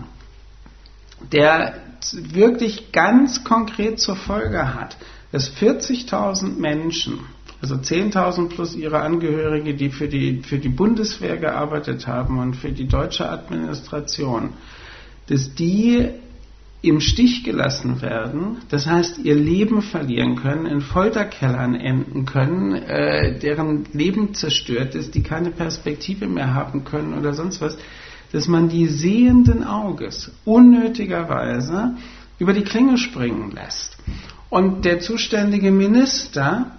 der wirklich ganz konkret zur Folge hat, dass vierzigtausend Menschen, also zehntausend plus ihre Angehörige, die für die, für die Bundeswehr gearbeitet haben und für die deutsche Administration, dass die im Stich gelassen werden, das heißt ihr Leben verlieren können, in Folterkellern enden können, äh, deren Leben zerstört ist, die keine Perspektive mehr haben können oder sonst was, dass man die sehenden Auges unnötigerweise über die Klinge springen lässt. Und der zuständige Minister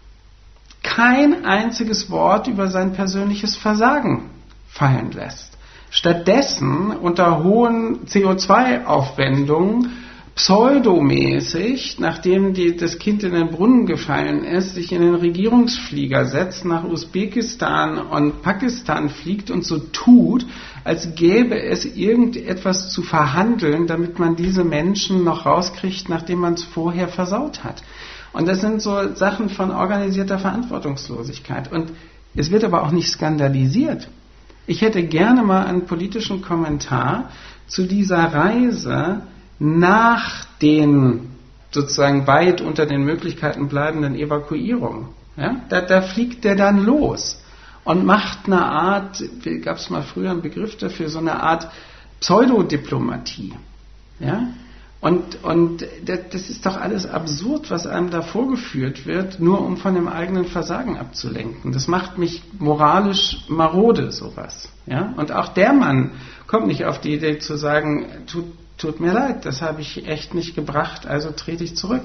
kein einziges Wort über sein persönliches Versagen fallen lässt. Stattdessen unter hohen C O zwei Aufwendungen pseudomäßig, nachdem die, das Kind in den Brunnen gefallen ist, sich in den Regierungsflieger setzt, nach Usbekistan und Pakistan fliegt und so tut, als gäbe es irgendetwas zu verhandeln, damit man diese Menschen noch rauskriegt, nachdem man es vorher versaut hat. Und das sind so Sachen von organisierter Verantwortungslosigkeit. Und es wird aber auch nicht skandalisiert. Ich hätte gerne mal einen politischen Kommentar zu dieser Reise nach den sozusagen weit unter den Möglichkeiten bleibenden Evakuierungen. Ja? Da, da fliegt der dann los und macht eine Art, gab es mal früher einen Begriff dafür, so eine Art Pseudodiplomatie. Ja? Und, und das ist doch alles absurd, was einem da vorgeführt wird, nur um von dem eigenen Versagen abzulenken. Das macht mich moralisch marode, sowas. Ja? Und auch der Mann kommt nicht auf die Idee zu sagen, tut, tut mir leid, das habe ich echt nicht gebracht, also trete ich zurück.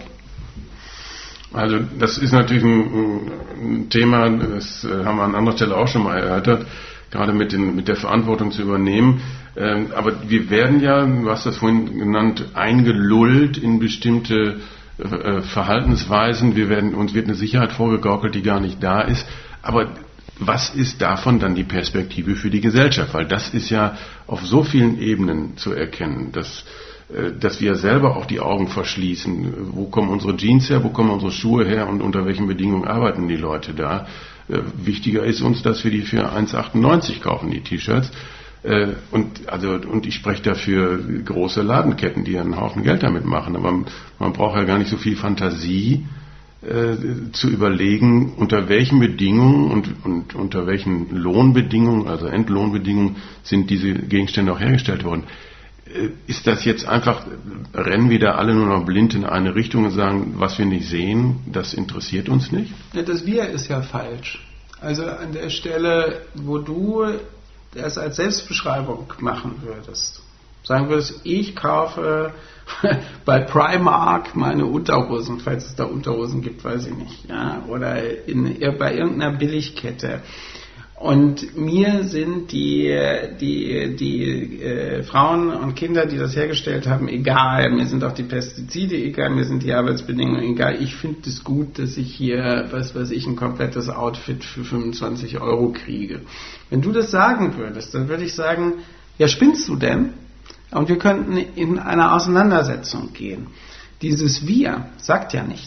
Also das ist natürlich ein, ein Thema, das haben wir an anderer Stelle auch schon mal erörtert, gerade mit, den, mit der Verantwortung zu übernehmen. Ähm, aber wir werden ja, du hast das vorhin genannt, eingelullt in bestimmte äh, Verhaltensweisen. Wir werden, uns wird eine Sicherheit vorgegaukelt, die gar nicht da ist. Aber was ist davon dann die Perspektive für die Gesellschaft? Weil das ist ja auf so vielen Ebenen zu erkennen, dass, äh, dass wir selber auch die Augen verschließen. Wo kommen unsere Jeans her, wo kommen unsere Schuhe her und unter welchen Bedingungen arbeiten die Leute da? Äh, wichtiger ist uns, dass wir die für eins Komma achtundneunzig kaufen, die T-Shirts. Und, also, und ich spreche dafür große Ladenketten, die einen Haufen Geld damit machen. Aber man braucht ja gar nicht so viel Fantasie äh, zu überlegen, unter welchen Bedingungen und, und unter welchen Lohnbedingungen, also Entlohnbedingungen, sind diese Gegenstände auch hergestellt worden. Äh, ist das jetzt einfach, rennen wir da alle nur noch blind in eine Richtung und sagen, was wir nicht sehen, das interessiert uns nicht? Ja, das Wir ist ja falsch. Also an der Stelle, wo du das als Selbstbeschreibung machen würdest. Sagen würdest, ich kaufe bei Primark meine Unterhosen, falls es da Unterhosen gibt, weiß ich nicht. Ja? Oder in, bei irgendeiner Billigkette. Und mir sind die, die, die äh, Frauen und Kinder, die das hergestellt haben, egal. Mir sind auch die Pestizide egal, mir sind die Arbeitsbedingungen egal. Ich finde es gut, dass ich hier, was weiß ich, ein komplettes Outfit für fünfundzwanzig Euro kriege. Wenn du das sagen würdest, dann würde ich sagen, ja, spinnst du denn? Und wir könnten in eine Auseinandersetzung gehen. Dieses Wir sagt ja nichts.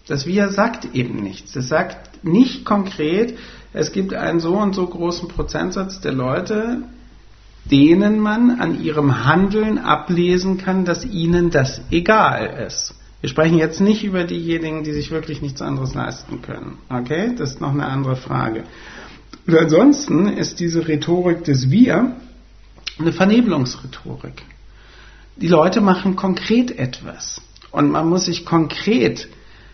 Das Wir sagt eben nichts. Es sagt nicht konkret, es gibt einen so und so großen Prozentsatz der Leute, denen man an ihrem Handeln ablesen kann, dass ihnen das egal ist. Wir sprechen jetzt nicht über diejenigen, die sich wirklich nichts anderes leisten können. Okay? Das ist noch eine andere Frage. Und ansonsten ist diese Rhetorik des Wir eine Vernebelungsrhetorik. Die Leute machen konkret etwas. Und man muss sich konkret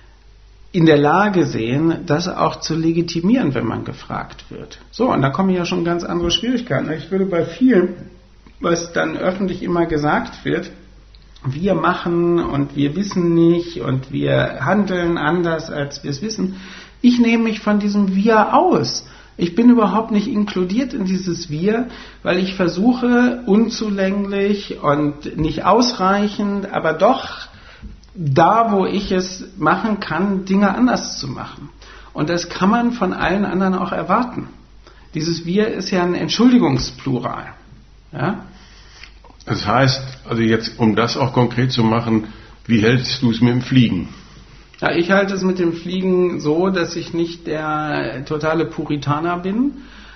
in der Lage sehen, das auch zu legitimieren, wenn man gefragt wird. So, und da kommen ja schon ganz andere Schwierigkeiten. Ich würde bei viel, was dann öffentlich immer gesagt wird, wir machen und wir wissen nicht und wir handeln anders, als wir es wissen. Ich nehme mich von diesem Wir aus. Ich bin überhaupt nicht inkludiert in dieses Wir, weil ich versuche, unzulänglich und nicht ausreichend, aber doch da, wo ich es machen kann, Dinge anders zu machen. Und das kann man von allen anderen auch erwarten. Dieses Wir ist ja ein Entschuldigungsplural. Ja? Das heißt, also jetzt, um das auch konkret zu machen, wie hältst du es mit dem Fliegen? Ja, ich halte es mit dem Fliegen so, dass ich nicht der totale Puritaner bin,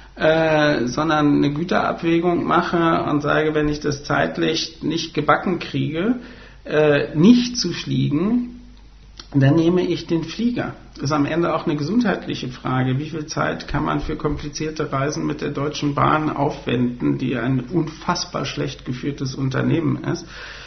äh, sondern eine Güterabwägung mache und sage, wenn ich das zeitlich nicht gebacken kriege, äh, nicht zu fliegen, dann nehme ich den Flieger. Das ist am Ende auch eine gesundheitliche Frage. Wie viel Zeit kann man für komplizierte Reisen mit der Deutschen Bahn aufwenden, die ein unfassbar schlecht geführtes Unternehmen ist,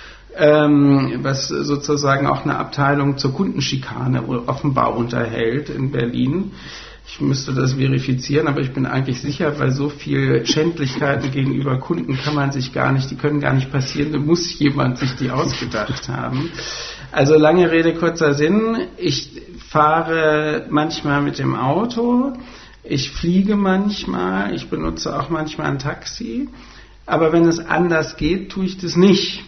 ähm, was sozusagen auch eine Abteilung zur Kundenschikane offenbar unterhält in Berlin. Ich müsste das verifizieren, aber ich bin eigentlich sicher, weil so viel Schändlichkeiten gegenüber Kunden kann man sich gar nicht, die können gar nicht passieren, da muss jemand sich die ausgedacht haben. Also lange Rede, kurzer Sinn. Ich fahre manchmal mit dem Auto, ich fliege manchmal, ich benutze auch manchmal ein Taxi, aber wenn es anders geht, tue ich das nicht.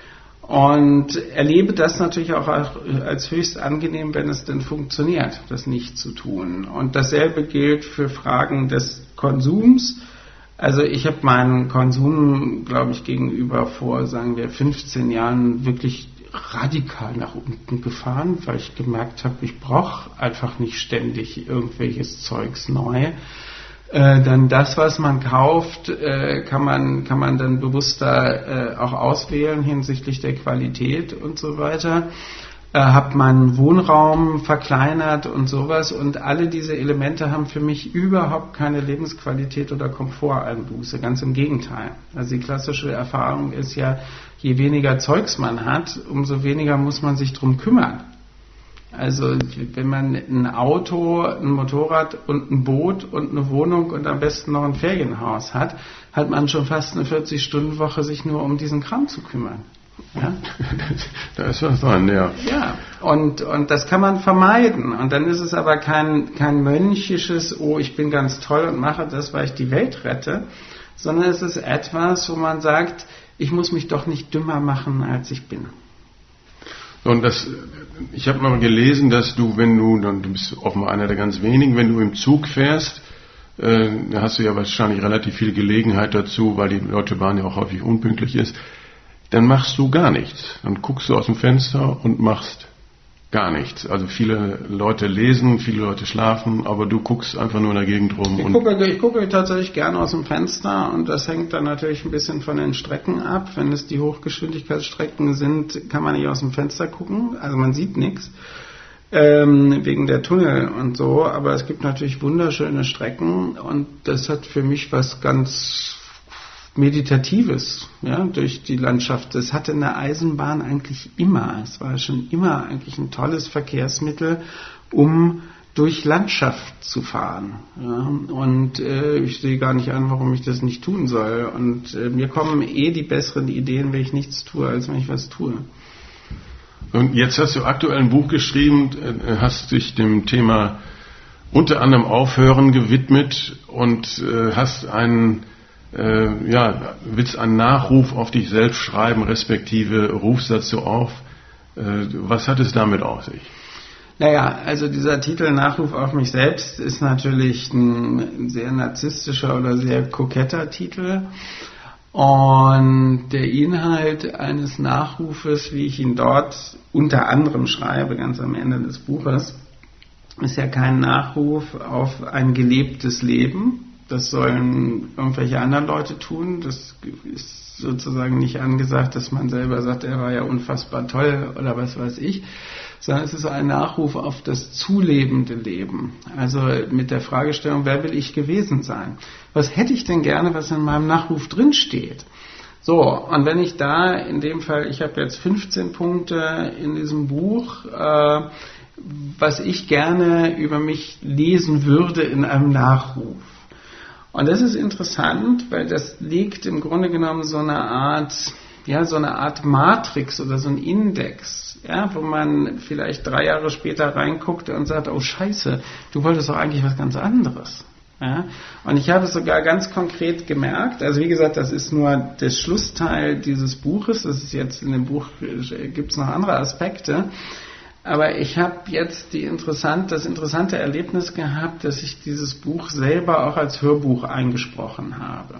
Und erlebe das natürlich auch als höchst angenehm, wenn es denn funktioniert, das nicht zu tun. Und dasselbe gilt für Fragen des Konsums. Also ich habe meinen Konsum, glaube ich, gegenüber vor, sagen wir, fünfzehn Jahren wirklich radikal nach unten gefahren, weil ich gemerkt habe, ich brauche einfach nicht ständig irgendwelches Zeugs neu. Äh, dann das, was man kauft, äh, kann man kann man dann bewusster äh, auch auswählen hinsichtlich der Qualität und so weiter. Äh, habe meinen Wohnraum verkleinert und sowas, und alle diese Elemente haben für mich überhaupt keine Lebensqualität oder Komforteinbuße, ganz im Gegenteil. Also die klassische Erfahrung ist ja, je weniger Zeugs man hat, umso weniger muss man sich drum kümmern. Also wenn man ein Auto, ein Motorrad und ein Boot und eine Wohnung und am besten noch ein Ferienhaus hat, hat man schon fast eine vierzig-Stunden-Woche, sich nur um diesen Kram zu kümmern. Ja? Da ist was dran, ja. Ja, und, und das kann man vermeiden. Und dann ist es aber kein, kein mönchisches, oh, ich bin ganz toll und mache das, weil ich die Welt rette, sondern es ist etwas, wo man sagt, ich muss mich doch nicht dümmer machen, als ich bin. Und das, ich habe mal gelesen, dass du, wenn du, du bist offenbar einer der ganz wenigen, wenn du im Zug fährst, äh, da hast du ja wahrscheinlich relativ viel Gelegenheit dazu, weil die Deutsche Bahn ja auch häufig unpünktlich ist, dann machst du gar nichts. Dann guckst du aus dem Fenster und machst gar nichts. Also viele Leute lesen, viele Leute schlafen, aber du guckst einfach nur in der Gegend rum. Ich, und gucke, ich gucke tatsächlich gerne aus dem Fenster, und das hängt dann natürlich ein bisschen von den Strecken ab. Wenn es die Hochgeschwindigkeitsstrecken sind, kann man nicht aus dem Fenster gucken, also man sieht nichts, ähm, wegen der Tunnel und so, aber es gibt natürlich wunderschöne Strecken, und das hat für mich was ganz Meditatives, ja, durch die Landschaft. Das hatte eine Eisenbahn eigentlich immer. Es war schon immer eigentlich ein tolles Verkehrsmittel, um durch Landschaft zu fahren. Ja. Und äh, ich sehe gar nicht an, warum ich das nicht tun soll. Und äh, mir kommen eh die besseren Ideen, wenn ich nichts tue, als wenn ich was tue. Und jetzt hast du aktuell ein Buch geschrieben, hast dich dem Thema unter anderem Aufhören gewidmet und äh, hast einen Äh, ja, willst einen Nachruf auf dich selbst schreiben, respektive rufst dazu auf. Äh, was hat es damit auf sich? Naja, also dieser Titel Nachruf auf mich selbst ist natürlich ein sehr narzisstischer oder sehr koketter Titel. Und der Inhalt eines Nachrufes, wie ich ihn dort unter anderem schreibe, ganz am Ende des Buches, ist ja kein Nachruf auf ein gelebtes Leben. Das sollen irgendwelche anderen Leute tun. Das ist sozusagen nicht angesagt, dass man selber sagt, er war ja unfassbar toll oder was weiß ich, sondern es ist ein Nachruf auf das zulebende Leben. Also mit der Fragestellung, wer will ich gewesen sein? Was hätte ich denn gerne, was in meinem Nachruf drinsteht? So, und wenn ich da in dem Fall, ich habe jetzt fünfzehn Punkte in diesem Buch, äh, was ich gerne über mich lesen würde in einem Nachruf. Und das ist interessant, weil das liegt im Grunde genommen so eine Art, ja, so eine Art Matrix oder so ein Index, ja, wo man vielleicht drei Jahre später reinguckt und sagt, oh Scheiße, du wolltest doch eigentlich was ganz anderes. Ja? Und ich habe es sogar ganz konkret gemerkt, also wie gesagt, das ist nur der Schlussteil dieses Buches, das ist jetzt in dem Buch, gibt es noch andere Aspekte, aber ich habe jetzt die interessant, das interessante Erlebnis gehabt, dass ich dieses Buch selber auch als Hörbuch eingesprochen habe.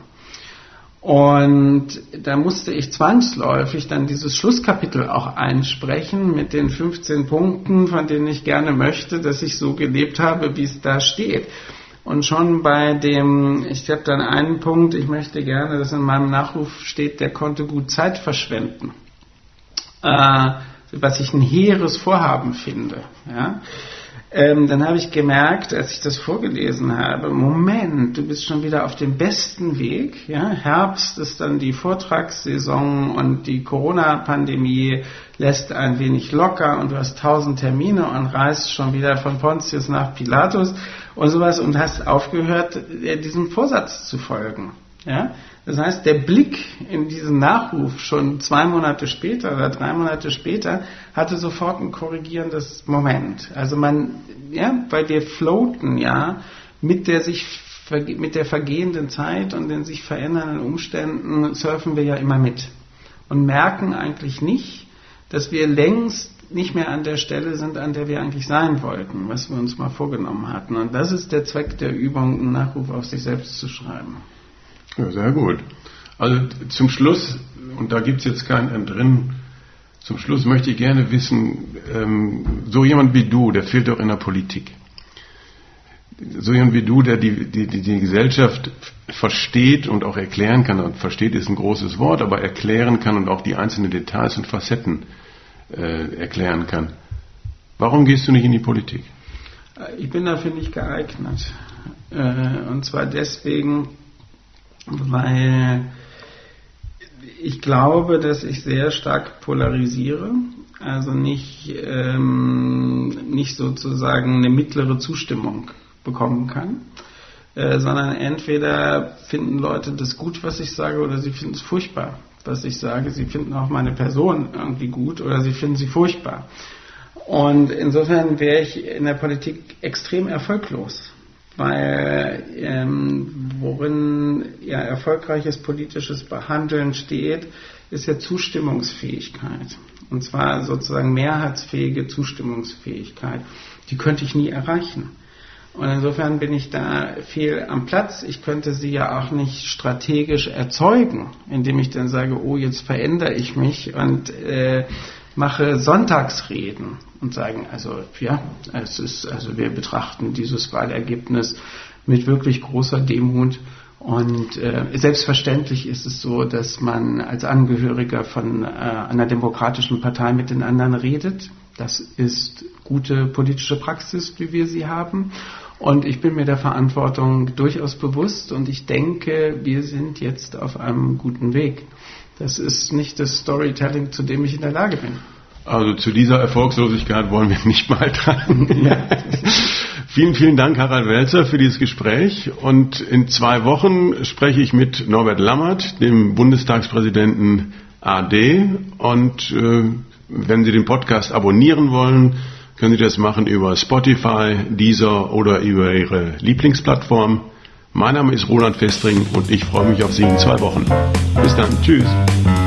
Und da musste ich zwangsläufig dann dieses Schlusskapitel auch einsprechen mit den fünfzehn Punkten, von denen ich gerne möchte, dass ich so gelebt habe, wie es da steht. Und schon bei dem, ich habe dann einen Punkt, ich möchte gerne, dass in meinem Nachruf steht, der konnte gut Zeit verschwenden. Äh, was ich ein hehres Vorhaben finde. Ja? Ähm, dann habe ich gemerkt, als ich das vorgelesen habe, Moment, du bist schon wieder auf dem besten Weg. Ja? Herbst ist dann die Vortragssaison und die Corona-Pandemie lässt ein wenig locker und du hast tausend Termine und reist schon wieder von Pontius nach Pilatus und sowas und hast aufgehört, diesem Vorsatz zu folgen. Ja? Das heißt, der Blick in diesen Nachruf schon zwei Monate später oder drei Monate später hatte sofort ein korrigierendes Moment. Also man, ja, weil wir floaten ja mit der sich mit der vergehenden Zeit und den sich verändernden Umständen surfen wir ja immer mit und merken eigentlich nicht, dass wir längst nicht mehr an der Stelle sind, an der wir eigentlich sein wollten, was wir uns mal vorgenommen hatten. Und das ist der Zweck der Übung, einen Nachruf auf sich selbst zu schreiben. Ja, sehr gut. Also zum Schluss, und da gibt es jetzt kein Entrinnen, zum Schluss möchte ich gerne wissen, ähm, so jemand wie du, der fehlt doch in der Politik. So jemand wie du, der die, die, die, die Gesellschaft versteht und auch erklären kann, und versteht ist ein großes Wort, aber erklären kann und auch die einzelnen Details und Facetten äh, erklären kann. Warum gehst du nicht in die Politik? Ich bin dafür nicht geeignet. Äh, und zwar deswegen, weil ich glaube, dass ich sehr stark polarisiere, also nicht, ähm, nicht sozusagen eine mittlere Zustimmung bekommen kann, äh, sondern entweder finden Leute das gut, was ich sage, oder sie finden es furchtbar, was ich sage. Sie finden auch meine Person irgendwie gut oder sie finden sie furchtbar. Und insofern wäre ich in der Politik extrem erfolglos. Weil ähm, worin ja erfolgreiches politisches Behandeln steht, ist ja Zustimmungsfähigkeit. Und zwar sozusagen mehrheitsfähige Zustimmungsfähigkeit. Die könnte ich nie erreichen. Und insofern bin ich da fehl am Platz. Ich könnte sie ja auch nicht strategisch erzeugen, indem ich dann sage, oh, jetzt verändere ich mich und äh, mache Sonntagsreden und sagen, also ja, es ist, also wir betrachten dieses Wahlergebnis mit wirklich großer Demut und äh, selbstverständlich ist es so, dass man als Angehöriger von äh, einer demokratischen Partei mit den anderen redet. Das ist gute politische Praxis, wie wir sie haben. Und ich bin mir der Verantwortung durchaus bewusst und ich denke, wir sind jetzt auf einem guten Weg. Das ist nicht das Storytelling, zu dem ich in der Lage bin. Also zu dieser Erfolgslosigkeit wollen wir nicht beitragen. Ja. Vielen, vielen Dank, Harald Welzer, für dieses Gespräch. Und in zwei Wochen spreche ich mit Norbert Lammert, dem Bundestagspräsidenten A D. Und äh, wenn Sie den Podcast abonnieren wollen, können Sie das machen über Spotify, Deezer oder über Ihre Lieblingsplattform. Mein Name ist Roland Festring und ich freue mich auf Sie in zwei Wochen. Bis dann. Tschüss.